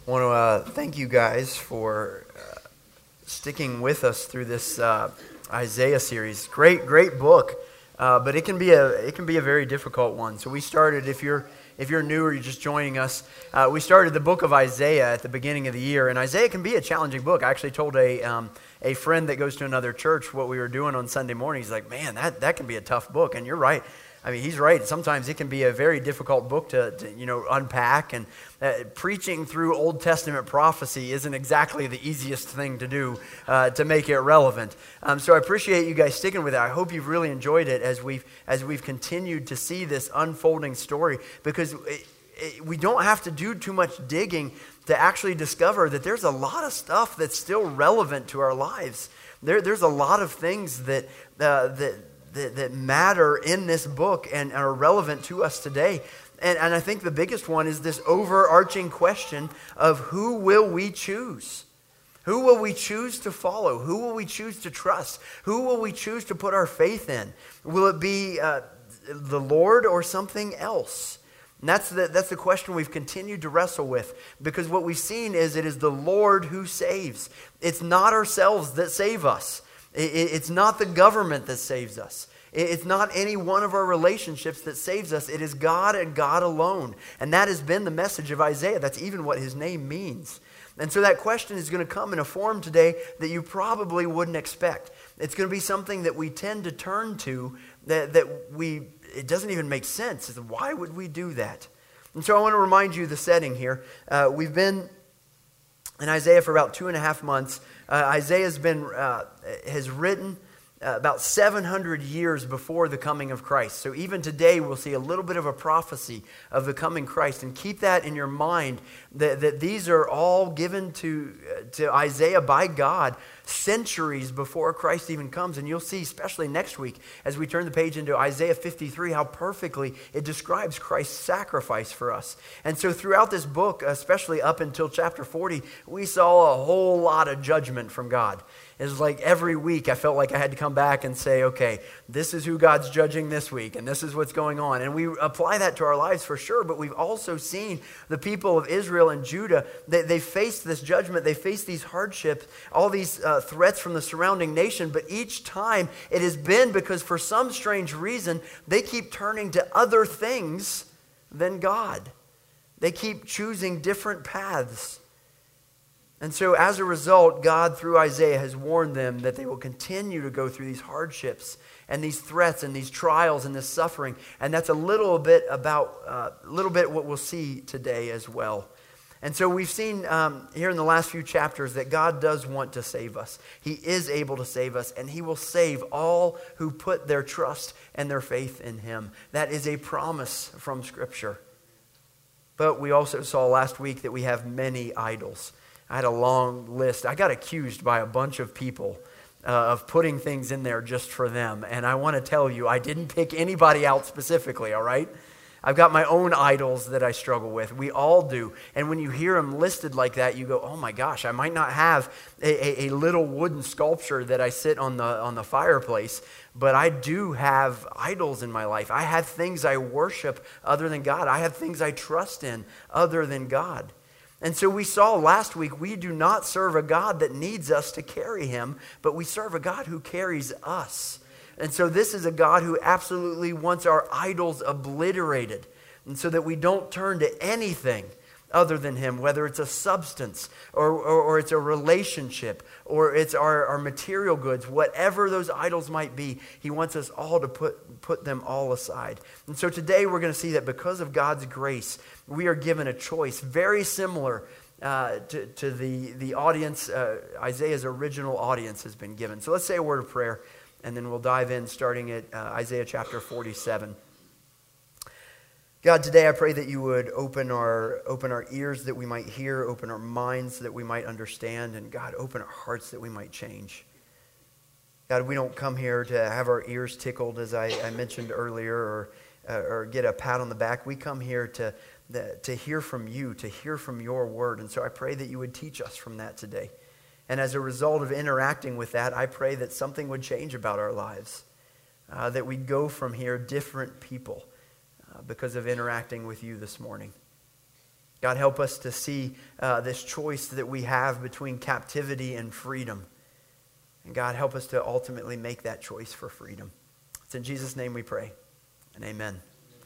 I want to thank you guys for sticking with us through this Isaiah series. Great book, but it can be a very difficult one. So we started. If you're new or you're just joining us, we started the book of Isaiah at the beginning of the year, and Isaiah can be a challenging book. I actually told a friend that goes to another church what we were doing on Sunday morning. He's like, "Man, that can be a tough book," and you're right. I mean, he's right. Sometimes it can be a very difficult book to unpack, and preaching through Old Testament prophecy isn't exactly the easiest thing to do to make it relevant. So I appreciate you guys sticking with it. I hope you've really enjoyed it as we've continued to see this unfolding story, because we don't have to do too much digging to actually discover that there's a lot of stuff that's still relevant to our lives. There's a lot of things that matter in this book and are relevant to us today. And I think the biggest one is this overarching question of who will we choose? Who will we choose to follow? Who will we choose to trust? Who will we choose to put our faith in? Will it be the Lord or something else? And that's the question we've continued to wrestle with, because what we've seen is it is the Lord who saves. It's not ourselves that save us. It's not the government that saves us. It's not any one of our relationships that saves us. It is God and God alone. And that has been the message of Isaiah. That's even what his name means. And so that question is going to come in a form today that you probably wouldn't expect. It's going to be something that we tend to turn to it doesn't even make sense. Why would we do that? And so I want to remind you the setting here. We've been in Isaiah for about 2.5 months. Isaiah has written about 700 years before the coming of Christ. So even today we'll see a little bit of a prophecy of the coming Christ. And keep that in your mind, that these are all given to Isaiah by God centuries before Christ even comes. And you'll see, especially next week, as we turn the page into Isaiah 53, how perfectly it describes Christ's sacrifice for us. And so throughout this book, especially up until chapter 40, we saw a whole lot of judgment from God. It was like every week I felt like I had to come back and say, okay, this is who God's judging this week, and this is what's going on. And we apply that to our lives for sure, but we've also seen the people of Israel and Judah, they faced this judgment, they faced these hardships, all these threats from the surrounding nation, but each time it has been because for some strange reason, they keep turning to other things than God. They keep choosing different paths. And so as a result, God, through Isaiah, has warned them that they will continue to go through these hardships and these threats and these trials and this suffering. And that's a little bit what we'll see today as well. And so we've seen here in the last few chapters that God does want to save us. He is able to save us, and he will save all who put their trust and their faith in him. That is a promise from Scripture. But we also saw last week that we have many idols. I had a long list. I got accused by a bunch of people of putting things in there just for them. And I want to tell you, I didn't pick anybody out specifically, all right? I've got my own idols that I struggle with. We all do. And when you hear them listed like that, you go, oh my gosh, I might not have a little wooden sculpture that I sit on the fireplace, but I do have idols in my life. I have things I worship other than God. I have things I trust in other than God. And so we saw last week, we do not serve a God that needs us to carry him, but we serve a God who carries us. And so this is a God who absolutely wants our idols obliterated, and so that we don't turn to anything other than him, whether it's a substance or it's a relationship or it's our material goods, whatever those idols might be, he wants us all to put them all aside. And so today we're going to see that because of God's grace, we are given a choice very similar to the audience, Isaiah's original audience has been given. So let's say a word of prayer, and then we'll dive in starting at Isaiah chapter 47. God, today I pray that you would open our ears that we might hear, open our minds that we might understand, and God, open our hearts that we might change. God, we don't come here to have our ears tickled, as I mentioned earlier, or get a pat on the back. We come here to hear from you, to hear from your word. And so I pray that you would teach us from that today. And as a result of interacting with that, I pray that something would change about our lives, that we'd go from here different people because of interacting with you this morning. God, help us to see this choice that we have between captivity and freedom. And God, help us to ultimately make that choice for freedom. It's in Jesus' name we pray, and amen.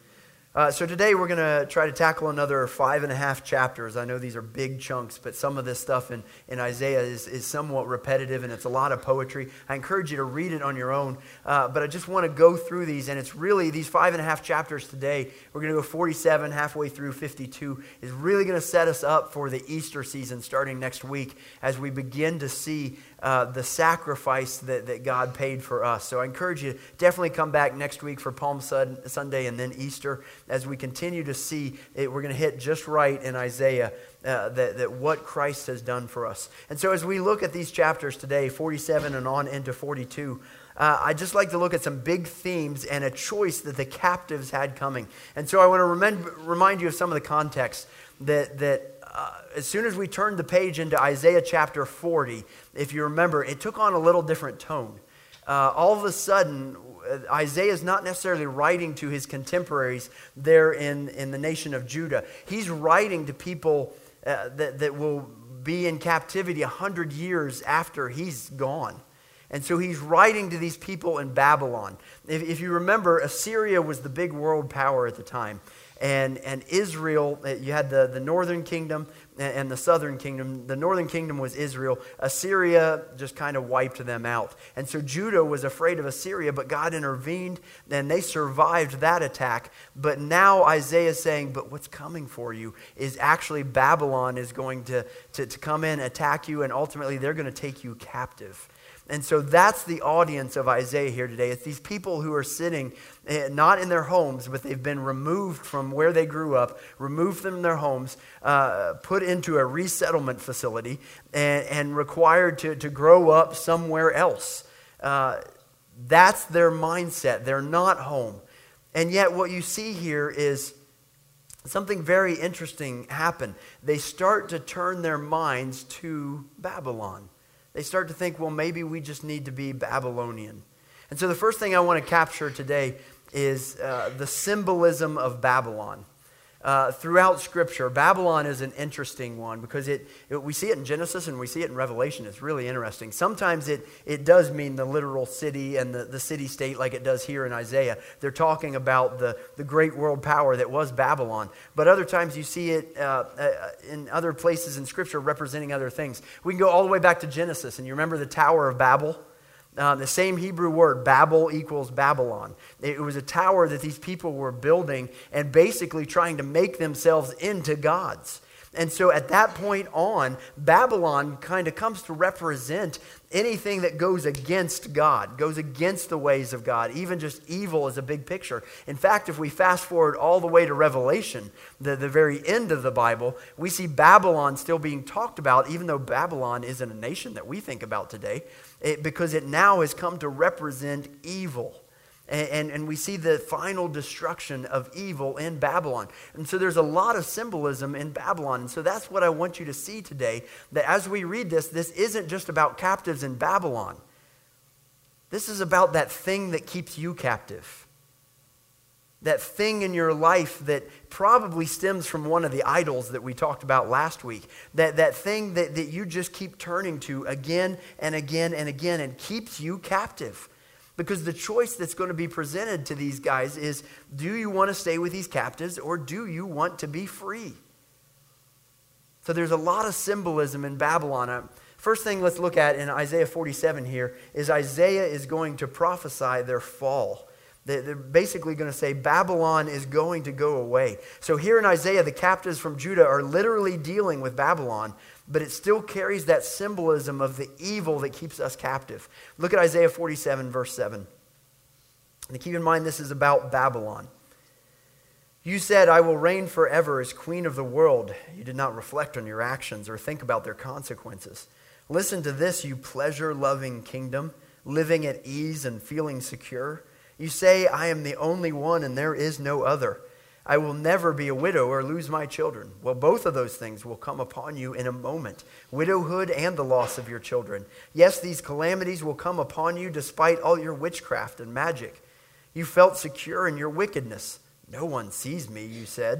So today we're going to try to tackle another 5.5 chapters. I know these are big chunks, but some of this stuff in Isaiah is somewhat repetitive, and it's a lot of poetry. I encourage you to read it on your own, but I just want to go through these, and it's really these 5.5 chapters today. We're going to go 47, halfway through 52, is really going to set us up for the Easter season starting next week as we begin to see the sacrifice that God paid for us. So I encourage you to definitely come back next week for Palm Sunday and then Easter as we continue to see it. We're going to hit just right in Isaiah that what Christ has done for us. And so as we look at these chapters today, 47 and on into 42, I'd just like to look at some big themes and a choice that the captives had coming. And so I want to remind you of some of the context that as soon as we turned the page into Isaiah chapter 40, if you remember, it took on a little different tone. All of a sudden, Isaiah is not necessarily writing to his contemporaries there in the nation of Judah. He's writing to people that will be in captivity 100 years after he's gone. And so he's writing to these people in Babylon. If you remember, Assyria was the big world power at the time. And Israel, you had the northern kingdom and the southern kingdom. The northern kingdom was Israel. Assyria just kind of wiped them out. And so Judah was afraid of Assyria, but God intervened and they survived that attack. But now Isaiah is saying, but what's coming for you is actually Babylon is going to come in, attack you, and ultimately they're going to take you captive. And so that's the audience of Isaiah here today. It's these people who are sitting not in their homes, but they've been removed from where they grew up, removed from their homes, put into a resettlement facility, and required to grow up somewhere else. That's their mindset. They're not home. And yet what you see here is something very interesting happen. They start to turn their minds to Babylon. They start to think, well, maybe we just need to be Babylonian. And so the first thing I want to capture today is the symbolism of Babylon. Throughout Scripture, Babylon is an interesting one because we see it in Genesis and we see it in Revelation. It's really interesting. Sometimes it does mean the literal city and the city-state like it does here in Isaiah. They're talking about the great world power that was Babylon. But other times you see it in other places in Scripture representing other things. We can go all the way back to Genesis, and you remember the Tower of Babel? The same Hebrew word, Babel equals Babylon. It was a tower that these people were building and basically trying to make themselves into gods. And so at that point on, Babylon kind of comes to represent anything that goes against God, goes against the ways of God. Even just evil is a big picture. In fact, if we fast forward all the way to Revelation, the very end of the Bible, we see Babylon still being talked about, even though Babylon isn't a nation that we think about today, because it now has come to represent evil. And we see the final destruction of evil in Babylon. And so there's a lot of symbolism in Babylon. And so that's what I want you to see today, that as we read this isn't just about captives in Babylon. This is about that thing that keeps you captive. That thing in your life that probably stems from one of the idols that we talked about last week. That thing that you just keep turning to again and again and again and keeps you captive. Because the choice that's going to be presented to these guys is, do you want to stay with these captives or do you want to be free? So there's a lot of symbolism in Babylon. First thing let's look at in Isaiah 47 here is Isaiah is going to prophesy their fall. They're basically going to say Babylon is going to go away. So here in Isaiah, the captives from Judah are literally dealing with Babylon, but it still carries that symbolism of the evil that keeps us captive. Look at Isaiah 47, verse 7. And keep in mind, this is about Babylon. You said, I will reign forever as queen of the world. You did not reflect on your actions or think about their consequences. Listen to this, you pleasure-loving kingdom, living at ease and feeling secure. You say, I am the only one and there is no other. I will never be a widow or lose my children. Well, both of those things will come upon you in a moment. Widowhood and the loss of your children. Yes, these calamities will come upon you despite all your witchcraft and magic. You felt secure in your wickedness. No one sees me, you said.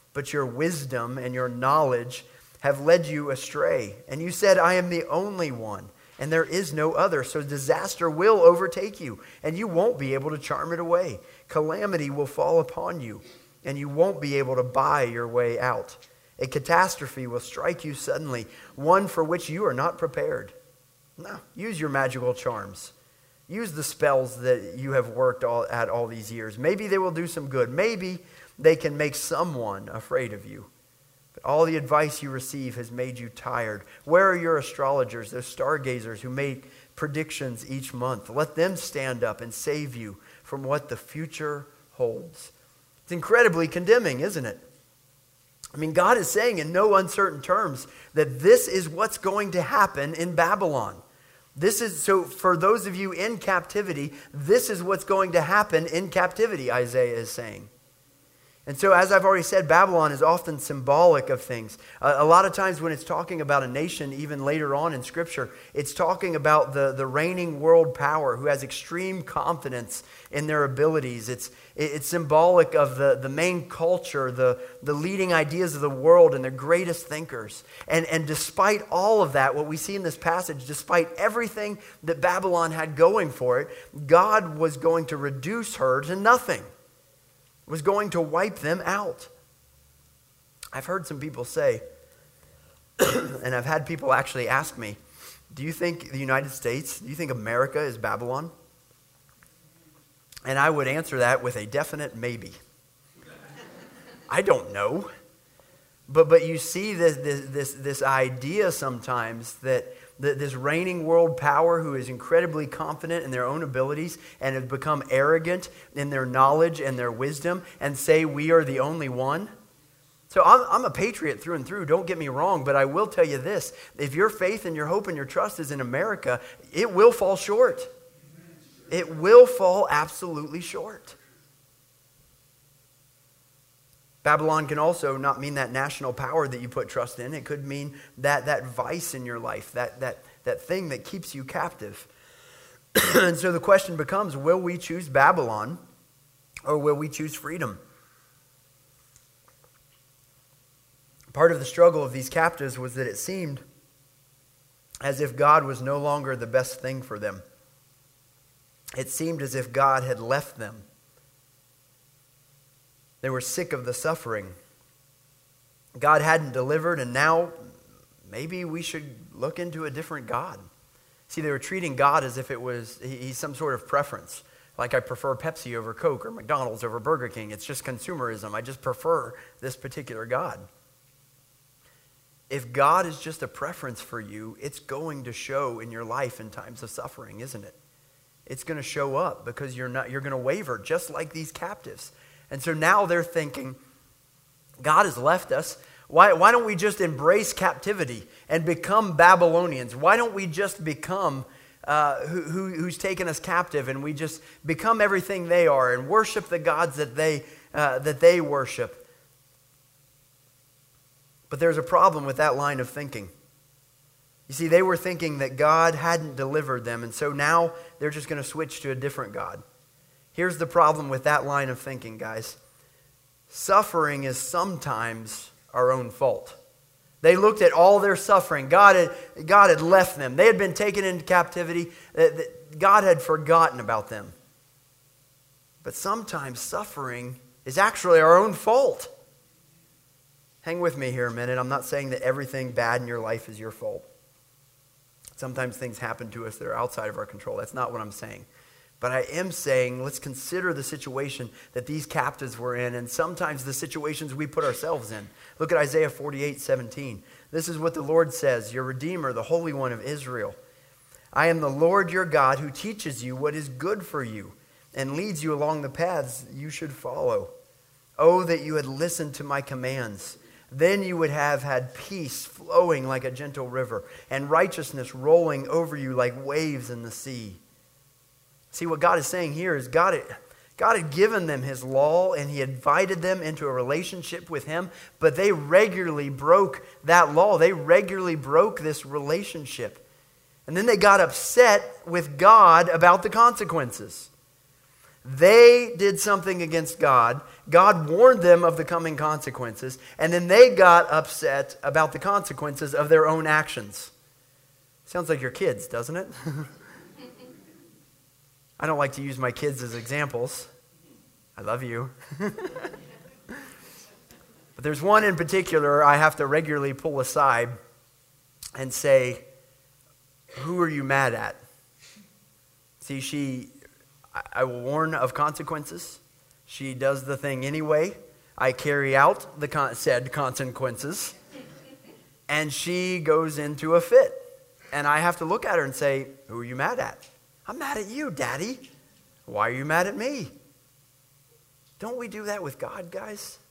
but your wisdom and your knowledge have led you astray. And you said, I am the only one, and there is no other. So disaster will overtake you, and you won't be able to charm it away. Calamity will fall upon you, and you won't be able to buy your way out. A catastrophe will strike you suddenly, one for which you are not prepared. No, use your magical charms. Use the spells that you have worked at all these years. Maybe they will do some good. Maybe they can make someone afraid of you. But all the advice you receive has made you tired. Where are your astrologers, those stargazers who make predictions each month? Let them stand up and save you from what the future holds. It's incredibly condemning, isn't it? I mean, God is saying in no uncertain terms that this is what's going to happen in Babylon. So for those of you in captivity, this is what's going to happen in captivity, Isaiah is saying. And so, as I've already said, Babylon is often symbolic of things. A lot of times when it's talking about a nation, even later on in Scripture, it's talking about the reigning world power who has extreme confidence in their abilities. It's symbolic of the main culture, the leading ideas of the world and their greatest thinkers. And despite all of that, what we see in this passage, despite everything that Babylon had going for it, God was going to reduce her to nothing. Was going to wipe them out. I've heard some people say, and I've had people actually ask me, do you think the United States, do you think America is Babylon? And I would answer that with a definite maybe. I don't know. But you see this idea sometimes that this reigning world power who is incredibly confident in their own abilities and have become arrogant in their knowledge and their wisdom and say we are the only one. So I'm a patriot through and through, don't get me wrong, but I will tell you this. If your faith and your hope and your trust is in America, it will fall short. It will fall absolutely short. Babylon can also not mean that national power that you put trust in. It could mean that vice in your life, that thing that keeps you captive. And so the question becomes, will we choose Babylon or will we choose freedom? Part of the struggle of these captives was that it seemed as if God was no longer the best thing for them. It seemed as if God had left them. They were sick of the suffering. God hadn't delivered, and now maybe we should look into a different God. See, they were treating God as if he's some sort of preference. Like I prefer Pepsi over Coke or McDonald's over Burger King. It's just consumerism. I just prefer this particular God. If God is just a preference for you, it's going to show in your life in times of suffering, isn't it? It's going to show up because you're going to waver just like these captives. And so now they're thinking, God has left us. Why don't we just embrace captivity and become Babylonians? Why don't we just become who's taken us captive and we just become everything they are and worship the gods that they worship? But there's a problem with that line of thinking. You see, they were thinking that God hadn't delivered them, and so now they're just going to switch to a different God. Here's the problem with that line of thinking, guys. Suffering is sometimes our own fault. They looked at all their suffering. God had left them. They had been taken into captivity. God had forgotten about them. But sometimes suffering is actually our own fault. Hang with me here a minute. I'm not saying that everything bad in your life is your fault. Sometimes things happen to us that are outside of our control. That's not what I'm saying. But I am saying, let's consider the situation that these captives were in, and sometimes the situations we put ourselves in. Look at Isaiah 48:17. This is what the Lord says, your Redeemer, the Holy One of Israel. I am the Lord your God who teaches you what is good for you and leads you along the paths you should follow. Oh, that you had listened to my commands. Then you would have had peace flowing like a gentle river and righteousness rolling over you like waves in the sea. See, what God is saying here is God had given them his law and he invited them into a relationship with him, but they regularly broke that law. They regularly broke this relationship. And then they got upset with God about the consequences. They did something against God. God warned them of the coming consequences, and then they got upset about the consequences of their own actions. Sounds like your kids, doesn't it? I don't like to use my kids as examples. I love you. But there's one in particular I have to regularly pull aside and say, who are you mad at? See, I will warn of consequences. She does the thing anyway. I carry out the said consequences. And she goes into a fit. And I have to look at her and say, who are you mad at? I'm mad at you, Daddy. Why are you mad at me? Don't we do that with God, guys?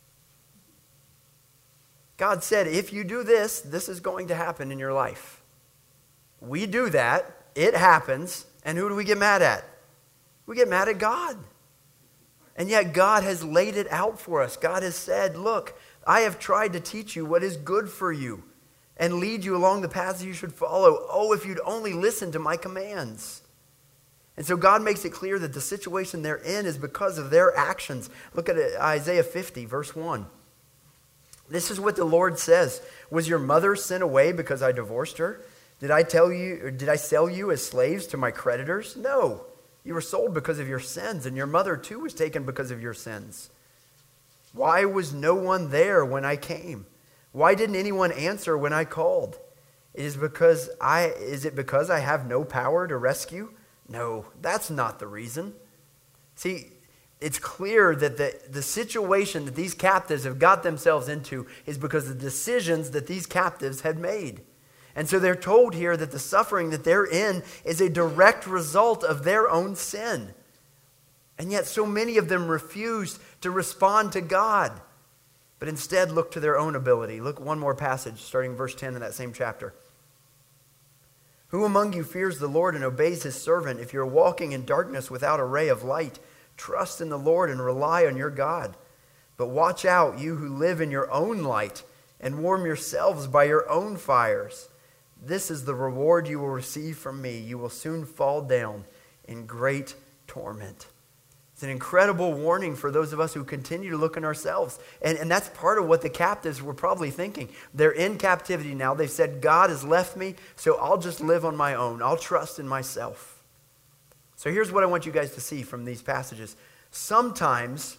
God said, if you do this, this is going to happen in your life. We do that, it happens, and who do we get mad at? We get mad at God. And yet God has laid it out for us. God has said, look, I have tried to teach you what is good for you and lead you along the paths you should follow. Oh, if you'd only listen to my commands. And so God makes it clear that the situation they're in is because of their actions. Look at it, Isaiah 50, verse 1. This is what the Lord says. Was your mother sent away because I divorced her? Did I sell you as slaves to my creditors? No. You were sold because of your sins, and your mother too was taken because of your sins. Why was no one there when I came? Why didn't anyone answer when I called? Is it because I have no power to rescue? No, that's not the reason. See, it's clear that the situation that these captives have got themselves into is because of the decisions that these captives had made. And so they're told here that the suffering that they're in is a direct result of their own sin. And yet so many of them refused to respond to God, but instead looked to their own ability. Look one more passage, starting verse 10 in that same chapter. Who among you fears the Lord and obeys his servant? If you're walking in darkness without a ray of light, trust in the Lord and rely on your God. But watch out, you who live in your own light, and warm yourselves by your own fires. This is the reward you will receive from me. You will soon fall down in great torment. It's an incredible warning for those of us who continue to look in ourselves. And that's part of what the captives were probably thinking. They're in captivity now. They've said, God has left me, so I'll just live on my own. I'll trust in myself. So here's what I want you guys to see from these passages. Sometimes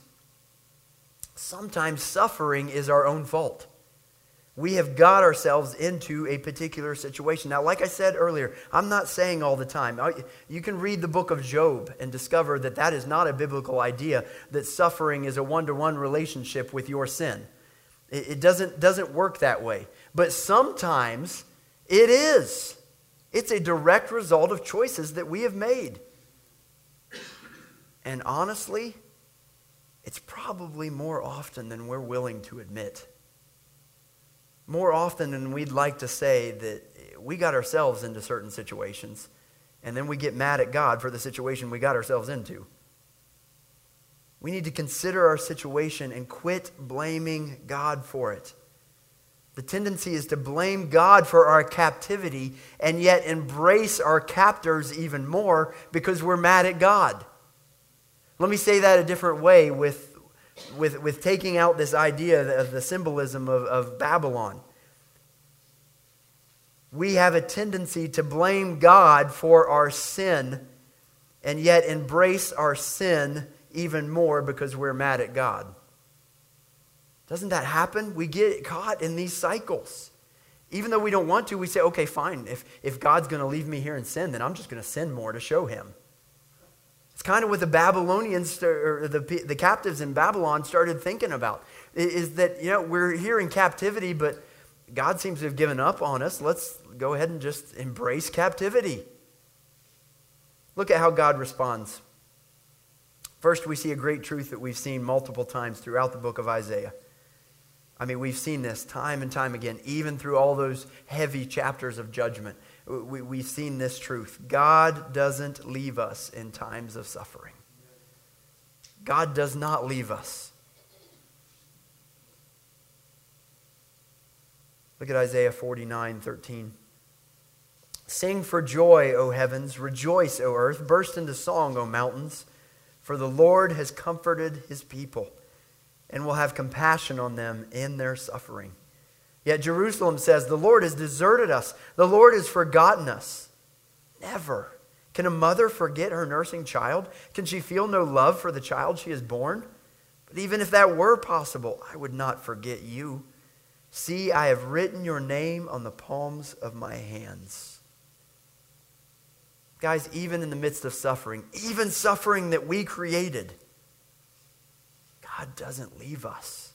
suffering is our own fault. We have got ourselves into a particular situation. Now, like I said earlier, I'm not saying all the time. You can read the book of Job and discover that that is not a biblical idea, that suffering is a one-to-one relationship with your sin. It doesn't work that way. But sometimes it is. It's a direct result of choices that we have made. And honestly, it's probably more often than we're willing to admit. More often than we'd like to say that we got ourselves into certain situations, and then we get mad at God for the situation we got ourselves into. We need to consider our situation and quit blaming God for it. The tendency is to blame God for our captivity and yet embrace our captors even more because we're mad at God. Let me say that a different way with taking out this idea of the symbolism of Babylon. We have a tendency to blame God for our sin and yet embrace our sin even more because we're mad at God. Doesn't that happen? We get caught in these cycles. Even though we don't want to, we say, okay, fine. If God's going to leave me here in sin, then I'm just going to sin more to show him. It's kind of what the Babylonians, or the captives in Babylon started thinking about. Is that, we're here in captivity, but God seems to have given up on us. Let's go ahead and just embrace captivity. Look at how God responds. First, we see a great truth that we've seen multiple times throughout the book of Isaiah. I mean, we've seen this time and time again, even through all those heavy chapters of judgment. We've seen this truth. God doesn't leave us in times of suffering. God does not leave us. Look at Isaiah 49:13. Sing for joy, O heavens. Rejoice, O earth. Burst into song, O mountains. For the Lord has comforted his people and will have compassion on them in their suffering. Yet Jerusalem says, the Lord has deserted us. The Lord has forgotten us. Never. Can a mother forget her nursing child? Can she feel no love for the child she has born? But even if that were possible, I would not forget you. See, I have written your name on the palms of my hands. Guys, even in the midst of suffering, even suffering that we created, God doesn't leave us.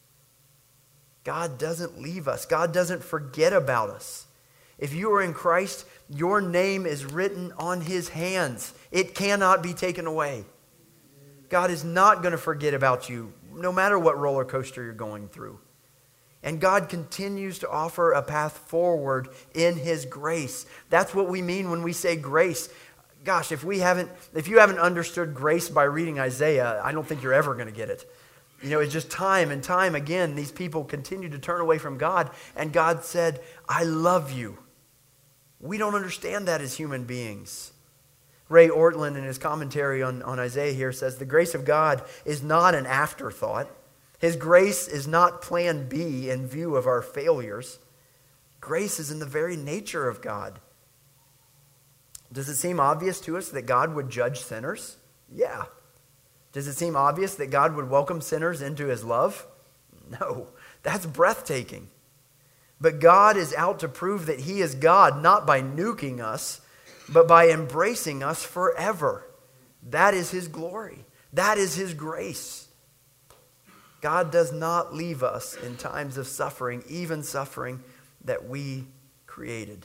God doesn't leave us. God doesn't forget about us. If you are in Christ, your name is written on his hands. It cannot be taken away. God is not going to forget about you, no matter what roller coaster you're going through. And God continues to offer a path forward in his grace. That's what we mean when we say grace. Gosh, if you haven't understood grace by reading Isaiah, I don't think you're ever going to get it. You know, it's just time and time again, these people continue to turn away from God. And God said, I love you. We don't understand that as human beings. Ray Ortlund, in his commentary on Isaiah here, says, the grace of God is not an afterthought. His grace is not plan B in view of our failures. Grace is in the very nature of God. Does it seem obvious to us that God would judge sinners? Yeah. Does it seem obvious that God would welcome sinners into his love? No. That's breathtaking. But God is out to prove that he is God, not by nuking us, but by embracing us forever. That is his glory. That is his grace. God does not leave us in times of suffering, even suffering that we created.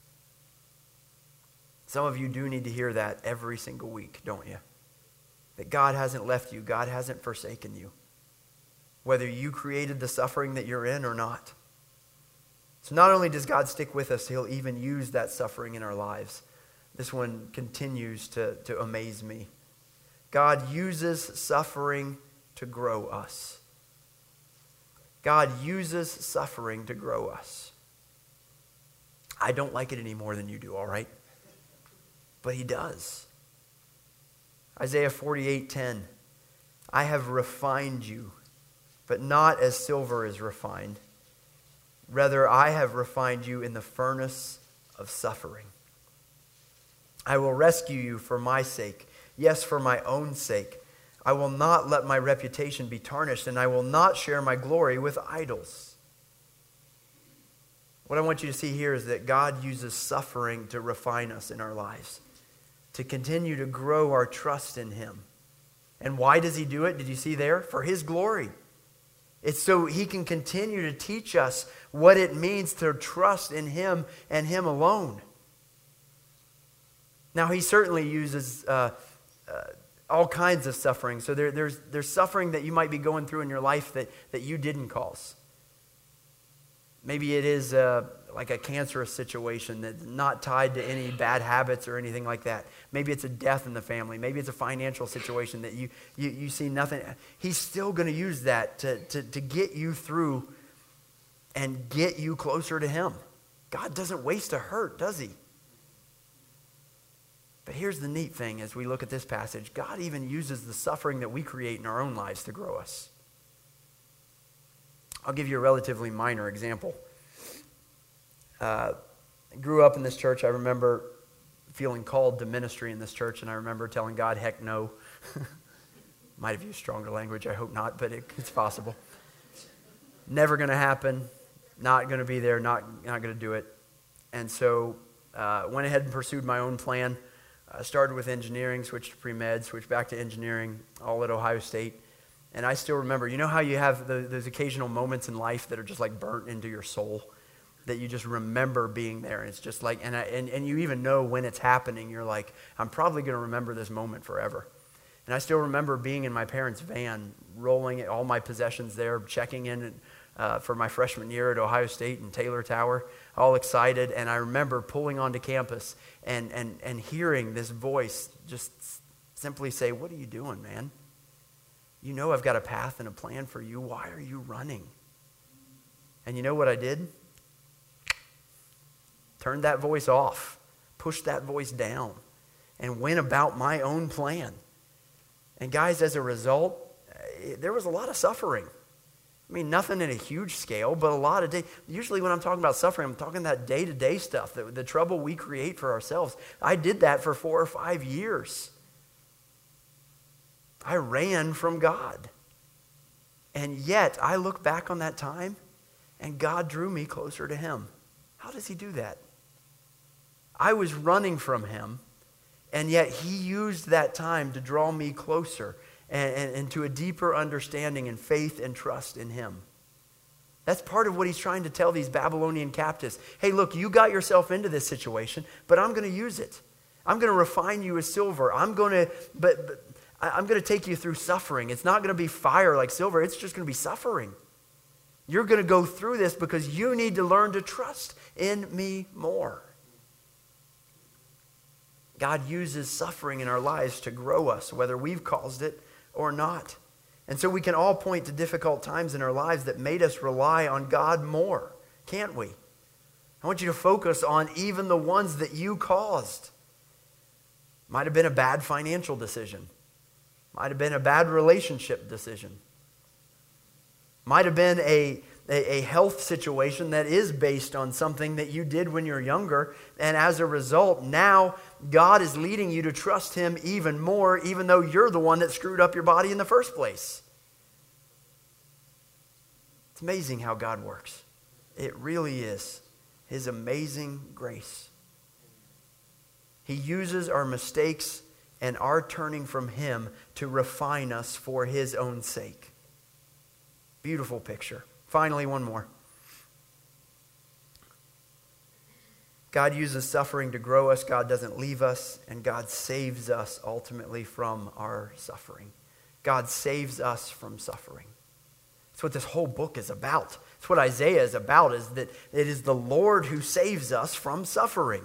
Some of you do need to hear that every single week, don't you? That God hasn't left you. God hasn't forsaken you. Whether you created the suffering that you're in or not. So not only does God stick with us, he'll even use that suffering in our lives. This one continues to amaze me. God uses suffering to grow us. God uses suffering to grow us. I don't like it any more than you do, all right? But he does. Isaiah 48:10. I have refined you, but not as silver is refined. Rather, I have refined you in the furnace of suffering. I will rescue you for my sake. Yes, for my own sake. I will not let my reputation be tarnished, and I will not share my glory with idols. What I want you to see here is that God uses suffering to refine us in our lives, to continue to grow our trust in him. And why does he do it? Did you see there? For his glory. It's so he can continue to teach us what it means to trust in him and him alone. Now, he certainly uses all kinds of suffering. So there's suffering that you might be going through in your life that you didn't cause. Maybe it is like a cancerous situation that's not tied to any bad habits or anything like that. Maybe it's a death in the family. Maybe it's a financial situation that you see nothing. He's still going to use that to get you through and get you closer to him. God doesn't waste a hurt, does he? But here's the neat thing as we look at this passage. God even uses the suffering that we create in our own lives to grow us. I'll give you a relatively minor example. I grew up in this church. I remember feeling called to ministry in this church, and I remember telling God, heck no. Might have used stronger language, I hope not, but it's possible. Never going to happen. Not going to be there. Not going to do it. And so went ahead and pursued my own plan. Started with engineering, switched to pre-med, switched back to engineering, all at Ohio State. And I still remember, you know how you have those occasional moments in life that are just like burnt into your soul, that you just remember being there. And it's just like, and you even know when it's happening. You're like, I'm probably going to remember this moment forever. And I still remember being in my parents' van, rolling all my possessions there, checking in for my freshman year at Ohio State and Taylor Tower, all excited. And I remember pulling onto campus and hearing this voice just simply say, what are you doing, man? You know I've got a path and a plan for you. Why are you running? And you know what I did? Turned that voice off, pushed that voice down, and went about my own plan. And guys, as a result, there was a lot of suffering. I mean, nothing in a huge scale, but a lot of usually when I'm talking about suffering, I'm talking that day-to-day stuff, the trouble we create for ourselves. I did that for 4 or 5 years. I ran from God. And yet, I look back on that time, and God drew me closer to him. How does he do that? I was running from him, and yet he used that time to draw me closer and to a deeper understanding and faith and trust in him. That's part of what he's trying to tell these Babylonian captives. Hey, look, you got yourself into this situation, but I'm going to use it. I'm going to refine you as silver. I'm going to take you through suffering. It's not going to be fire like silver. It's just going to be suffering. You're going to go through this because you need to learn to trust in me more. God uses suffering in our lives to grow us, whether we've caused it or not. And so we can all point to difficult times in our lives that made us rely on God more, can't we? I want you to focus on even the ones that you caused. Might have been a bad financial decision. Might have been a bad relationship decision. Might have been a health situation that is based on something that you did when you're younger. And as a result, now God is leading you to trust him even more, even though you're the one that screwed up your body in the first place. It's amazing how God works. It really is. His amazing grace. He uses our mistakes and our turning from him to refine us for his own sake. Beautiful picture. Finally, one more. God uses suffering to grow us. God doesn't leave us. And God saves us ultimately from our suffering. God saves us from suffering. That's what this whole book is about. That's what Isaiah is about, is that it is the Lord who saves us from suffering.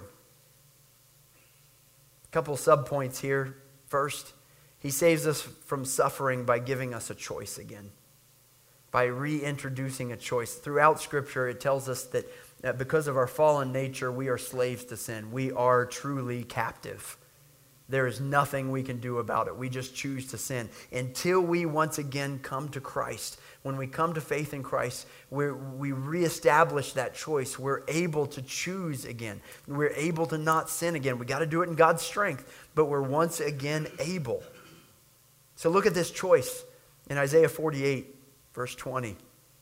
A couple subpoints here. First, he saves us from suffering by giving us a choice again. By reintroducing a choice. Throughout Scripture, it tells us that because of our fallen nature, we are slaves to sin. We are truly captive. There is nothing we can do about it. We just choose to sin. Until we once again come to Christ. When we come to faith in Christ, we reestablish that choice. We're able to choose again. We're able to not sin again. We got to do it in God's strength, but we're once again able. So look at this choice in Isaiah 48. Verse 20.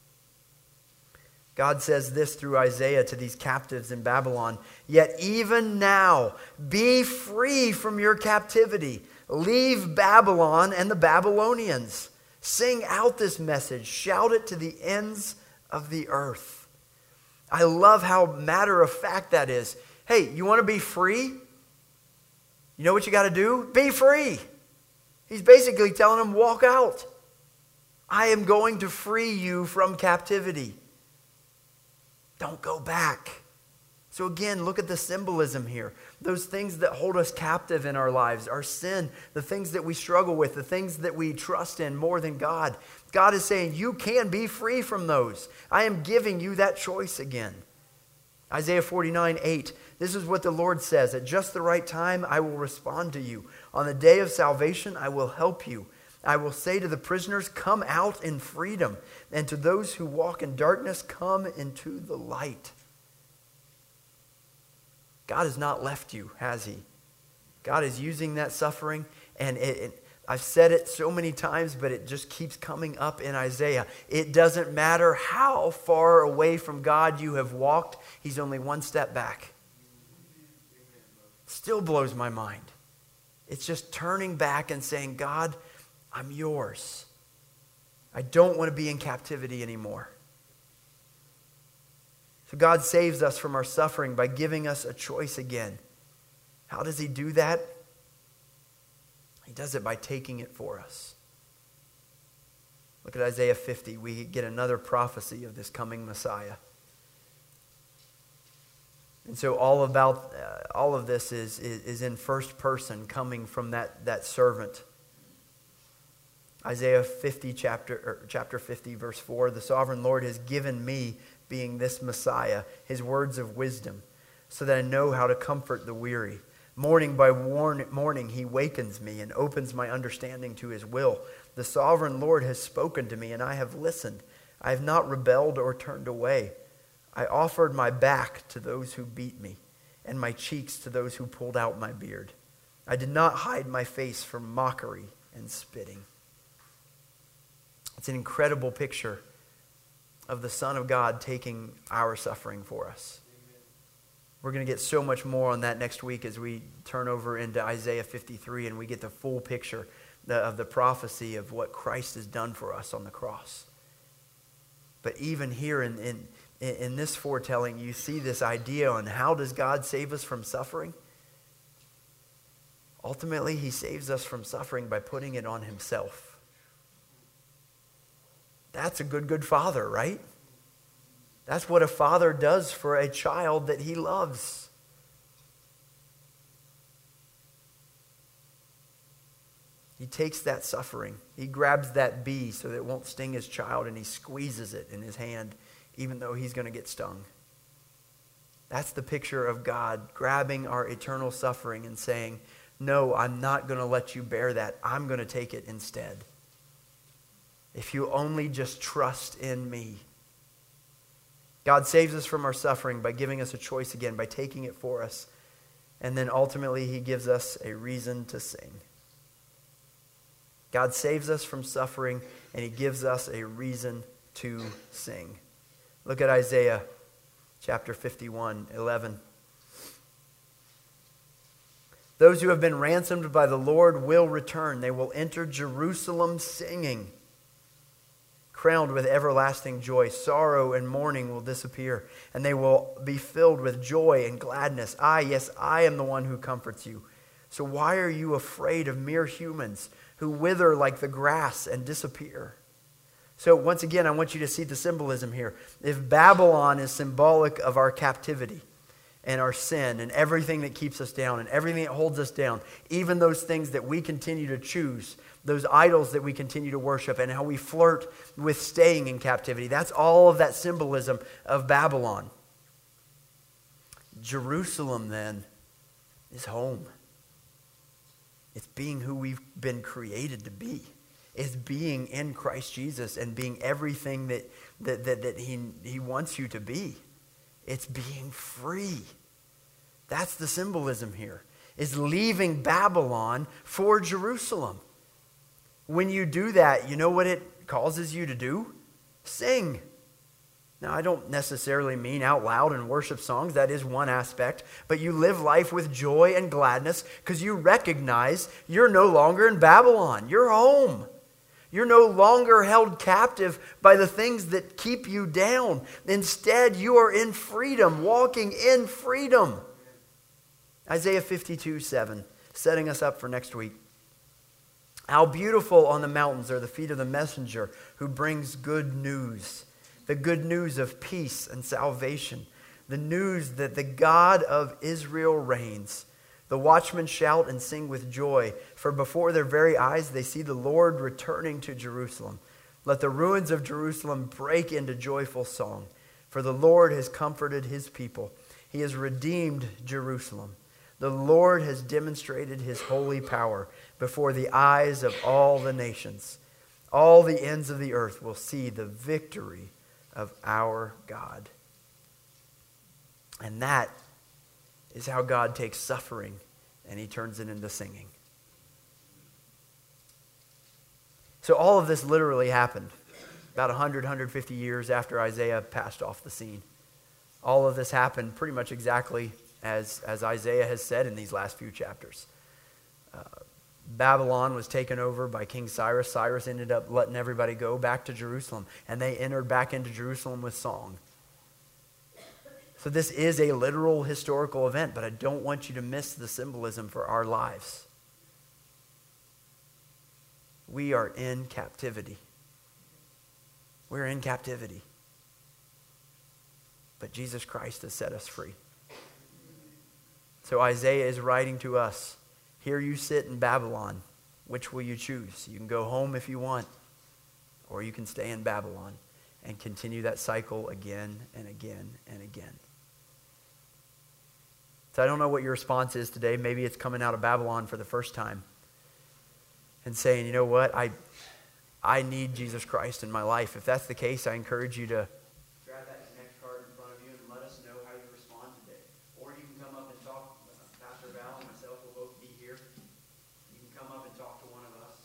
God says this through Isaiah to these captives in Babylon. Yet even now, be free from your captivity. Leave Babylon and the Babylonians. Sing out this message. Shout it to the ends of the earth. I love how matter of fact that is. Hey, you want to be free? You know what you got to do? Be free. He's basically telling them, walk out. I am going to free you from captivity. Don't go back. So again, look at the symbolism here. Those things that hold us captive in our lives, our sin, the things that we struggle with, the things that we trust in more than God. God is saying, you can be free from those. I am giving you that choice again. Isaiah 49:8. This is what the Lord says. At just the right time, I will respond to you. On the day of salvation, I will help you. I will say to the prisoners, come out in freedom. And to those who walk in darkness, come into the light. God has not left you, has he? God is using that suffering. And I've said it so many times, but it just keeps coming up in Isaiah. It doesn't matter how far away from God you have walked. He's only one step back. Still blows my mind. It's just turning back and saying, God, I'm yours. I don't want to be in captivity anymore. So God saves us from our suffering by giving us a choice again. How does he do that? He does it by taking it for us. Look at Isaiah 50. We get another prophecy of this coming Messiah. And so all of this is in first person, coming from that servant. Isaiah 50, chapter 50, verse 4, the sovereign Lord has given me, being this Messiah, his words of wisdom, so that I know how to comfort the weary. Morning by morning he wakens me and opens my understanding to his will. The sovereign Lord has spoken to me, and I have listened. I have not rebelled or turned away. I offered my back to those who beat me, and my cheeks to those who pulled out my beard. I did not hide my face from mockery and spitting. It's an incredible picture of the Son of God taking our suffering for us. We're going to get so much more on that next week as we turn over into Isaiah 53 and we get the full picture of the prophecy of what Christ has done for us on the cross. But even here in this foretelling, you see this idea on how does God save us from suffering? Ultimately, he saves us from suffering by putting it on himself. That's a good father, right? That's what a father does for a child that he loves. He takes that suffering. He grabs that bee so that it won't sting his child, and he squeezes it in his hand, even though he's going to get stung. That's the picture of God grabbing our eternal suffering and saying, no, I'm not going to let you bear that. I'm going to take it instead. If you only just trust in me. God saves us from our suffering by giving us a choice again, by taking it for us. And then ultimately he gives us a reason to sing. God saves us from suffering and he gives us a reason to sing. Look at Isaiah chapter 51:11. Those who have been ransomed by the Lord will return. They will enter Jerusalem singing, crowned with everlasting joy. Sorrow and mourning will disappear, and they will be filled with joy and gladness. Yes, I am the one who comforts you. So why are you afraid of mere humans who wither like the grass and disappear? So once again, I want you to see the symbolism here. If Babylon is symbolic of our captivity and our sin and everything that keeps us down and everything that holds us down, even those things that we continue to choose, those idols that we continue to worship, and how we flirt with staying in captivity. That's all of that symbolism of Babylon. Jerusalem, then, is home. It's being who we've been created to be. It's being in Christ Jesus and being everything that he wants you to be. It's being free. That's the symbolism here. Is leaving Babylon for Jerusalem. When you do that, you know what it causes you to do? Sing. Now, I don't necessarily mean out loud in worship songs. That is one aspect. But you live life with joy and gladness because you recognize you're no longer in Babylon. You're home. You're no longer held captive by the things that keep you down. Instead, you are in freedom, walking in freedom. Isaiah 52:7, setting us up for next week. How beautiful on the mountains are the feet of the messenger who brings good news. The good news of peace and salvation. The news that the God of Israel reigns. The watchmen shout and sing with joy, for before their very eyes they see the Lord returning to Jerusalem. Let the ruins of Jerusalem break into joyful song, for the Lord has comforted his people. He has redeemed Jerusalem. The Lord has demonstrated his holy power before the eyes of all the nations. All the ends of the earth will see the victory of our God. And that is how God takes suffering and he turns it into singing. So all of this literally happened about 100, 150 years after Isaiah passed off the scene. All of this happened pretty much exactly as Isaiah has said in these last few chapters. Babylon was taken over by King Cyrus. Cyrus ended up letting everybody go back to Jerusalem, and they entered back into Jerusalem with song. So this is a literal historical event, but I don't want you to miss the symbolism for our lives. We are in captivity. We're in captivity. But Jesus Christ has set us free. So Isaiah is writing to us, here you sit in Babylon. Which will you choose? You can go home if you want, or you can stay in Babylon and continue that cycle again and again and again. So I don't know what your response is today. Maybe it's coming out of Babylon for the first time and saying, you know what, I need Jesus Christ in my life. If that's the case, I encourage you to grab that Connect card in front of you and let us know how you respond today. Or you can come up and talk. Pastor Val and myself will both be here. You can come up and talk to one of us.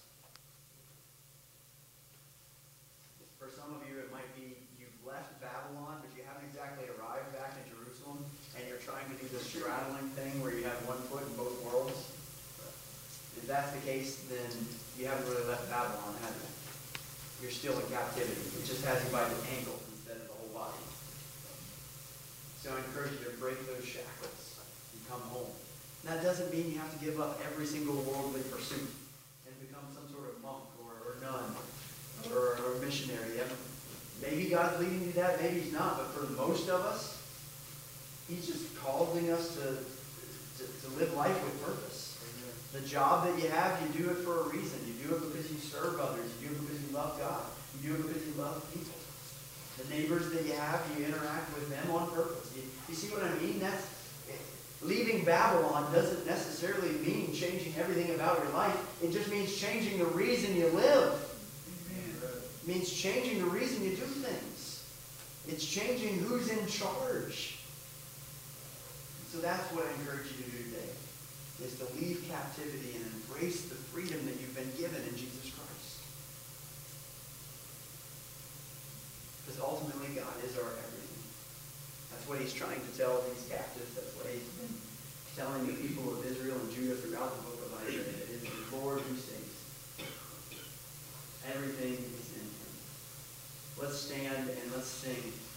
For some of you, it might be you've left Babylon, but you haven't exactly arrived back in Jerusalem, and you're trying to do the straddling thing where you have one foot in both worlds. If that's the case, then you haven't really left Babylon, have you? You're still in captivity. It just has you by the ankle instead of the whole body. So I encourage you to break those shackles and come home. And that doesn't mean you have to give up every single worldly pursuit and become some sort of monk or nun or a missionary. Maybe God's leading you to that, maybe He's not. But for most of us, He's just calling us to live life with purpose. The job that you have, you do it for a reason. You do it because you serve others. You do it because you love God. You do it because you love people. The neighbors that you have, you interact with them on purpose. You see what I mean? Leaving Babylon doesn't necessarily mean changing everything about your life. It just means changing the reason you live. It means changing the reason you do things. It's changing who's in charge. So that's what I encourage you to do today, is to leave captivity and embrace the freedom that you've been given in Jesus Christ. Because ultimately, God is our everything. That's what He's trying to tell these captives. That's what He's been telling the people of Israel and Judah throughout the book of Isaiah. It is the Lord who saves. Everything is in Him. Let's stand and let's sing.